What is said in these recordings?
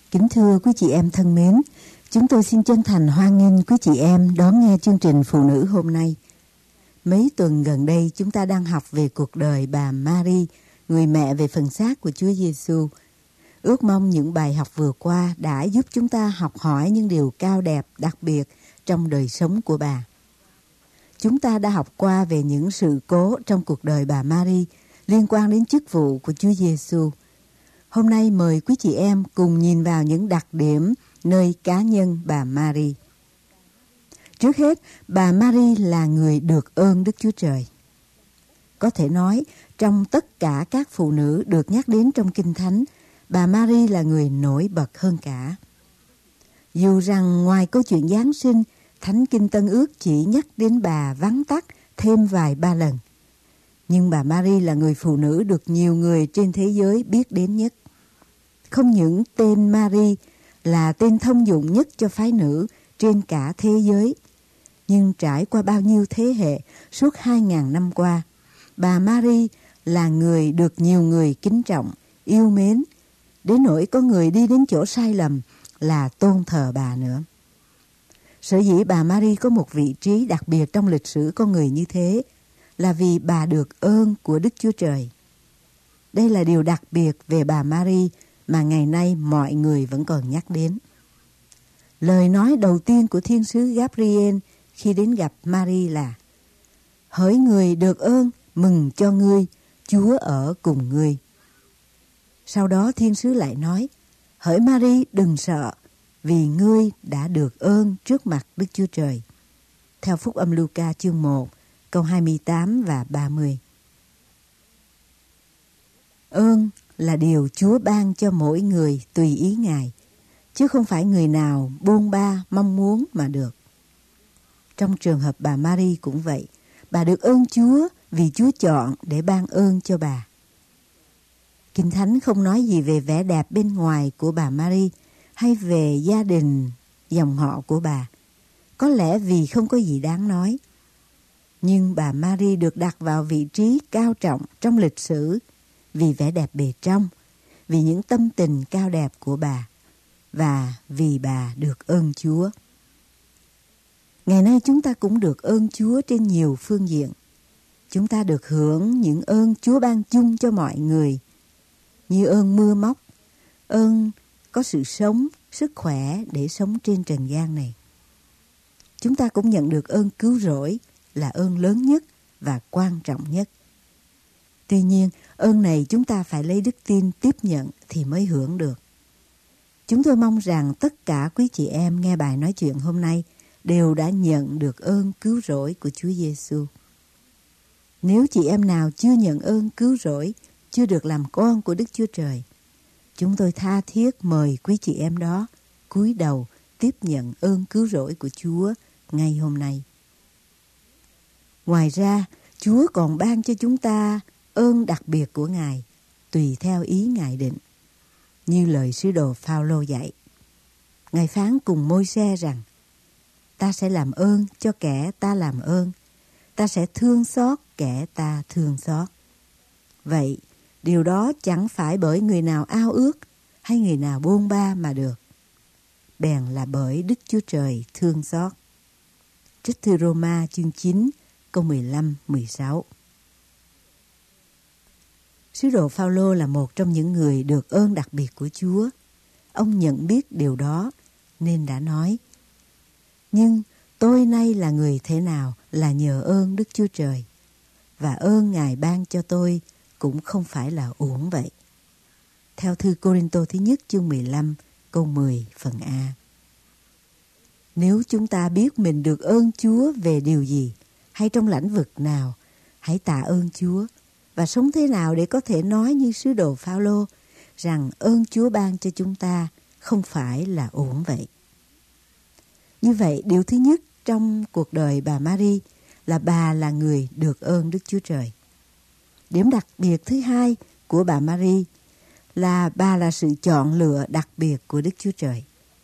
Kính thưa quý chị em thân mến, chúng tôi xin chân thành hoan nghênh quý chị em đón nghe chương trình Phụ nữ hôm nay. Mấy tuần gần đây chúng ta đang học về cuộc đời bà Mary, người mẹ về phần xác của Chúa Giêsu. Ước mong những bài học vừa qua đã giúp chúng ta học hỏi những điều cao đẹp đặc biệt trong đời sống của bà. Chúng ta đã học qua về những sự cố trong cuộc đời bà Mary liên quan đến chức vụ của Chúa Giêsu. Hôm nay mời quý chị em cùng nhìn vào những đặc điểm nơi cá nhân bà Mary. Trước hết, bà Mary là người được ơn Đức Chúa Trời. Có thể nói, trong tất cả các phụ nữ được nhắc đến trong Kinh Thánh, bà Mary là người nổi bật hơn cả. Dù rằng ngoài câu chuyện Giáng sinh, Thánh Kinh Tân Ước chỉ nhắc đến bà vắn tắt thêm vài ba lần. Nhưng bà Mary là người phụ nữ được nhiều người trên thế giới biết đến nhất. Không những tên Mary là tên thông dụng nhất cho phái nữ trên cả thế giới, nhưng trải qua bao nhiêu thế hệ suốt 2.000 năm qua, bà Mary là người được nhiều người kính trọng, yêu mến, đến nỗi có người đi đến chỗ sai lầm là tôn thờ bà nữa. Sở dĩ bà Mary có một vị trí đặc biệt trong lịch sử con người như thế là vì bà được ơn của Đức Chúa Trời. Đây là điều đặc biệt về bà Mary mà ngày nay mọi người vẫn còn nhắc đến. Lời nói đầu tiên của thiên sứ Gabriel khi đến gặp Mary là: hỡi người được ơn, mừng cho ngươi, Chúa ở cùng ngươi. Sau đó thiên sứ lại nói: hỡi Mary, đừng sợ, vì ngươi đã được ơn trước mặt Đức Chúa Trời. Theo Phúc âm Luca chương 1, câu 28 và 30. Ơn là điều Chúa ban cho mỗi người tùy ý Ngài, chứ không phải người nào bôn ba mong muốn mà được. Trong trường hợp bà Mary cũng vậy, bà được ơn Chúa vì Chúa chọn để ban ơn cho bà. Kinh Thánh không nói gì về vẻ đẹp bên ngoài của bà Mary hay về gia đình, dòng họ của bà. Có lẽ vì không có gì đáng nói. Nhưng bà Mary được đặt vào vị trí cao trọng trong lịch sử vì vẻ đẹp bề trong, vì những tâm tình cao đẹp của bà, và vì bà được ơn Chúa. Ngày nay chúng ta cũng được ơn Chúa trên nhiều phương diện. Chúng ta được hưởng những ơn Chúa ban chung cho mọi người, như ơn mưa móc, ơn có sự sống, sức khỏe để sống trên trần gian này. Chúng ta cũng nhận được ơn cứu rỗi là ơn lớn nhất và quan trọng nhất. Tuy nhiên, ơn này chúng ta phải lấy đức tin tiếp nhận thì mới hưởng được. Chúng tôi mong rằng tất cả quý chị em nghe bài nói chuyện hôm nay đều đã nhận được ơn cứu rỗi của Chúa Giêsu. Nếu chị em nào chưa nhận ơn cứu rỗi, chưa được làm con của Đức Chúa Trời, chúng tôi tha thiết mời quý chị em đó cúi đầu tiếp nhận ơn cứu rỗi của Chúa ngay hôm nay. Ngoài ra, Chúa còn ban cho chúng ta ơn đặc biệt của Ngài, tùy theo ý Ngài định. Như lời sứ đồ Phao-lô dạy, Ngài phán cùng Môi-se rằng: ta sẽ làm ơn cho kẻ ta làm ơn, ta sẽ thương xót kẻ ta thương xót. Vậy, điều đó chẳng phải bởi người nào ao ước hay người nào bôn ba mà được, bèn là bởi Đức Chúa Trời thương xót. Trích thư Roma chương 9, câu 15-16. Sứ đồ Phao-lô là một trong những người được ơn đặc biệt của Chúa. Ông nhận biết điều đó nên đã nói: nhưng tôi nay là người thế nào là nhờ ơn Đức Chúa Trời, và ơn Ngài ban cho tôi cũng không phải là uổng vậy. Theo thư Cô-rinh-tô thứ nhất chương 15 câu 10 phần A. Nếu chúng ta biết mình được ơn Chúa về điều gì hay trong lĩnh vực nào, hãy tạ ơn Chúa và sống thế nào để có thể nói như sứ đồ Phao-lô rằng ơn Chúa ban cho chúng ta không phải là uổng vậy. Như vậy, điều thứ nhất trong cuộc đời bà Mary là bà là người được ơn Đức Chúa Trời. Điểm đặc biệt thứ hai của bà Mary là bà là sự chọn lựa đặc biệt của Đức Chúa Trời.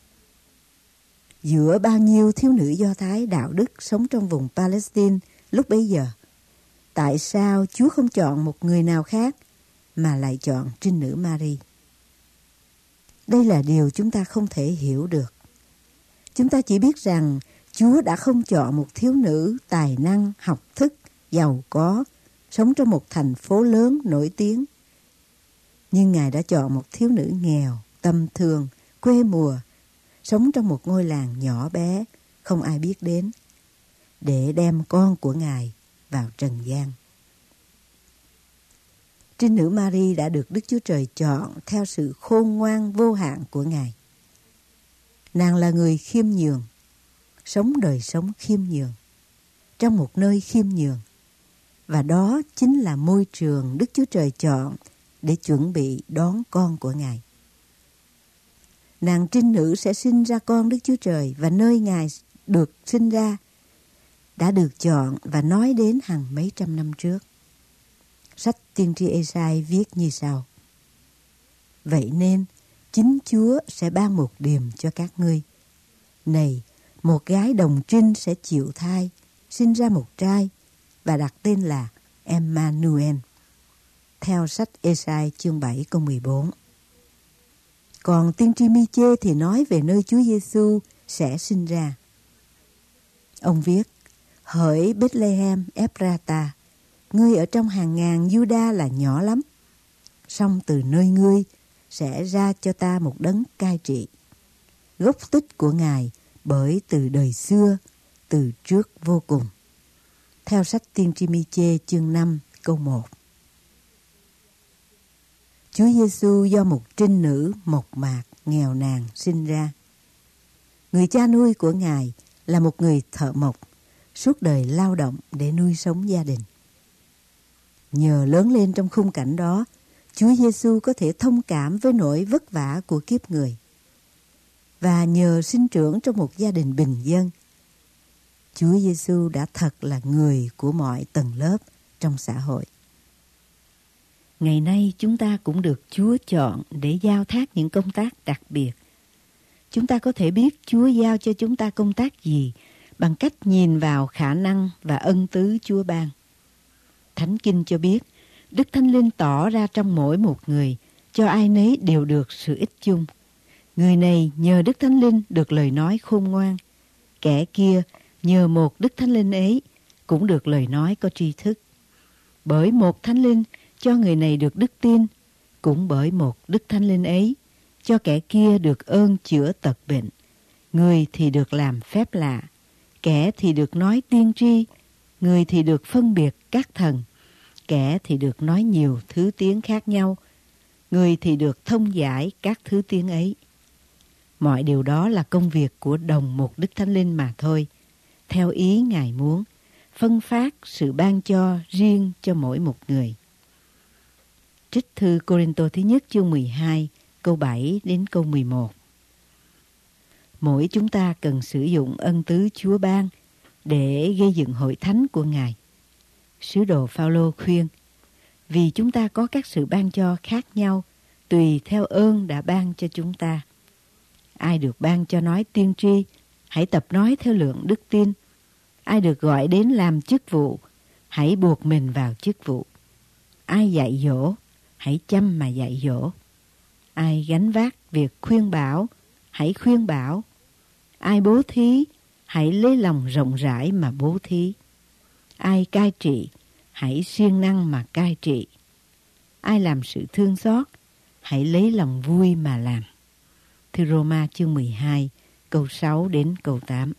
Giữa bao nhiêu thiếu nữ Do Thái đạo đức sống trong vùng Palestine lúc bấy giờ, tại sao Chúa không chọn một người nào khác mà lại chọn trinh nữ Mary? Đây là điều chúng ta không thể hiểu được. Chúng ta chỉ biết rằng Chúa đã không chọn một thiếu nữ tài năng, học thức, giàu có, sống trong một thành phố lớn nổi tiếng. Nhưng Ngài đã chọn một thiếu nữ nghèo, tầm thường, quê mùa, sống trong một ngôi làng nhỏ bé, không ai biết đến, để đem con của Ngài vào trần gian. Trinh nữ Mary đã được Đức Chúa Trời chọn theo sự khôn ngoan vô hạn của Ngài. Nàng là người khiêm nhường, sống đời sống khiêm nhường, trong một nơi khiêm nhường. Và đó chính là môi trường Đức Chúa Trời chọn để chuẩn bị đón con của Ngài. Nàng trinh nữ sẽ sinh ra con Đức Chúa Trời, và nơi Ngài được sinh ra đã được chọn và nói đến hàng mấy trăm năm trước. Sách tiên tri Ê-sai viết như sau: Vậy nên chính Chúa sẽ ban một điềm cho các ngươi. Này, một gái đồng trinh sẽ chịu thai, sinh ra một trai, và đặt tên là Emmanuel. Theo sách Ê-sai chương 7 câu 14. Còn tiên tri Mi-chê thì nói về nơi Chúa Giêsu sẽ sinh ra. Ông viết: Hỡi Bethlehem Ephrata, ngươi ở trong hàng ngàn Giu-đa là nhỏ lắm, song từ nơi ngươi sẽ ra cho ta một đấng cai trị, gốc tích của Ngài bởi từ đời xưa, từ trước vô cùng. Theo sách tiên tri Mi-chê chương 5 câu 1. Chúa Giêsu do một trinh nữ mộc mạc, nghèo nàn sinh ra. Người cha nuôi của Ngài là một người thợ mộc, suốt đời lao động để nuôi sống gia đình. Nhờ lớn lên trong khung cảnh đó, Chúa Giêsu có thể thông cảm với nỗi vất vả của kiếp người. Và nhờ sinh trưởng trong một gia đình bình dân, Chúa Giêsu đã thật là người của mọi tầng lớp trong xã hội. Ngày nay chúng ta cũng được Chúa chọn để giao thác những công tác đặc biệt. Chúng ta có thể biết Chúa giao cho chúng ta công tác gì bằng cách nhìn vào khả năng và ân tứ Chúa ban. Thánh Kinh cho biết, Đức Thánh Linh tỏ ra trong mỗi một người, cho ai nấy đều được sự ích chung. Người này nhờ Đức Thánh Linh được lời nói khôn ngoan, kẻ kia nhờ một Đức Thánh Linh ấy cũng được lời nói có tri thức. Bởi một Thánh Linh cho người này được đức tin, cũng bởi một Đức Thánh Linh ấy cho kẻ kia được ơn chữa tật bệnh. Người thì được làm phép lạ, kẻ thì được nói tiên tri, người thì được phân biệt các thần, kẻ thì được nói nhiều thứ tiếng khác nhau, người thì được thông giải các thứ tiếng ấy. Mọi điều đó là công việc của đồng một Đức Thánh Linh mà thôi, theo ý Ngài muốn, phân phát sự ban cho riêng cho mỗi một người. Trích thư Cô-rinh-tô thứ nhất chương 12, câu 7 đến câu 11. Mỗi chúng ta cần sử dụng ân tứ Chúa ban để gây dựng hội thánh của Ngài. Sứ đồ Phao-lô khuyên, vì chúng ta có các sự ban cho khác nhau, tùy theo ơn đã ban cho chúng ta. Ai được ban cho nói tiên tri, hãy tập nói theo lượng đức tin. Ai được gọi đến làm chức vụ, hãy buộc mình vào chức vụ. Ai dạy dỗ, hãy chăm mà dạy dỗ. Ai gánh vác việc khuyên bảo, hãy khuyên bảo. Ai bố thí, hãy lấy lòng rộng rãi mà bố thí. Ai cai trị, hãy siêng năng mà cai trị. Ai làm sự thương xót, hãy lấy lòng vui mà làm. Thư Rô-ma chương 12, câu 6 đến câu 8.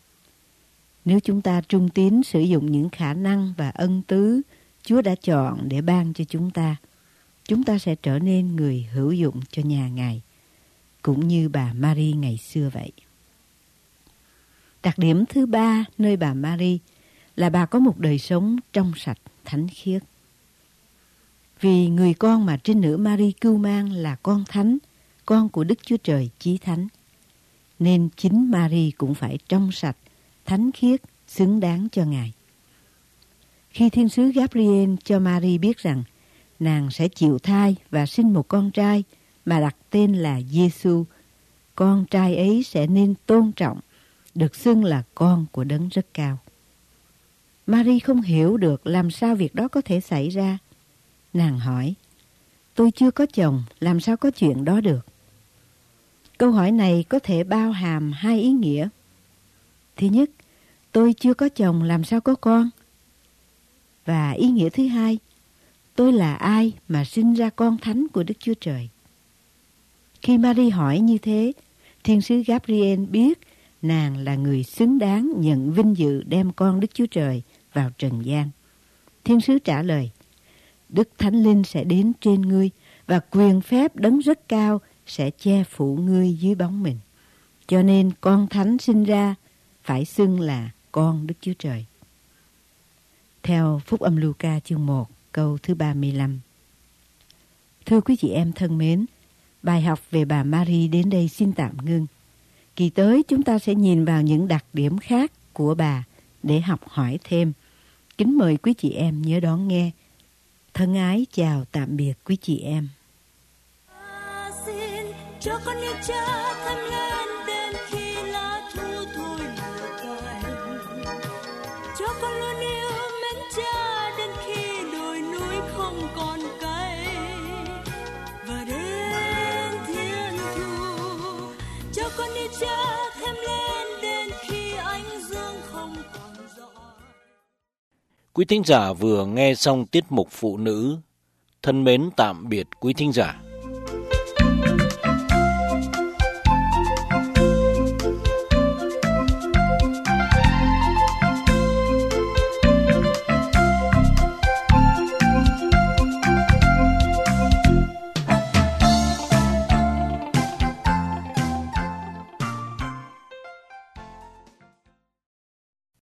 Nếu chúng ta trung tín sử dụng những khả năng và ân tứ Chúa đã chọn để ban cho chúng ta sẽ trở nên người hữu dụng cho nhà Ngài, cũng như bà Mary ngày xưa vậy. Đặc điểm thứ ba nơi bà Mary là bà có một đời sống trong sạch, thánh khiết. Vì người con mà trinh nữ Mary cưu mang là con thánh, con của Đức Chúa Trời Chí Thánh, nên chính Mary cũng phải trong sạch, thánh khiết, xứng đáng cho Ngài. Khi thiên sứ Gabriel cho Mary biết rằng nàng sẽ chịu thai và sinh một con trai mà đặt tên là Giêsu, con trai ấy sẽ nên tôn trọng, được xưng là con của Đấng Rất Cao. Mary không hiểu được làm sao việc đó có thể xảy ra. Nàng hỏi, tôi chưa có chồng, làm sao có chuyện đó được? Câu hỏi này có thể bao hàm hai ý nghĩa. Thứ nhất, tôi chưa có chồng làm sao có con? Và ý nghĩa thứ hai, tôi là ai mà sinh ra con thánh của Đức Chúa Trời? Khi Mary hỏi như thế, thiên sứ Gabriel biết nàng là người xứng đáng nhận vinh dự đem con Đức Chúa Trời vào trần gian. Thiên sứ trả lời, Đức Thánh Linh sẽ đến trên ngươi và quyền phép đấng rất cao sẽ che phủ ngươi dưới bóng mình. Cho nên con thánh sinh ra phải xưng là con Đức Chúa Trời. Theo Phúc âm Luca chương 1 câu thứ 35. Thưa quý chị em thân mến, bài học về bà Mary đến đây xin tạm ngưng. Kỳ tới chúng ta sẽ nhìn vào những đặc điểm khác của bà để học hỏi thêm. Kính mời quý chị em nhớ đón nghe. Thân ái chào tạm biệt quý chị em. Xin cho con như cha thăm lên đến khi lá thu thôi lửa cành. Cho con luôn yêu mến cha đến khi đồi núi không còn cây. Và đến thiên thu cho con như cha thêm lên đến khi ánh dương không còn rõ. Quý thính giả vừa nghe xong tiết mục Phụ nữ. Thân mến tạm biệt quý thính giả.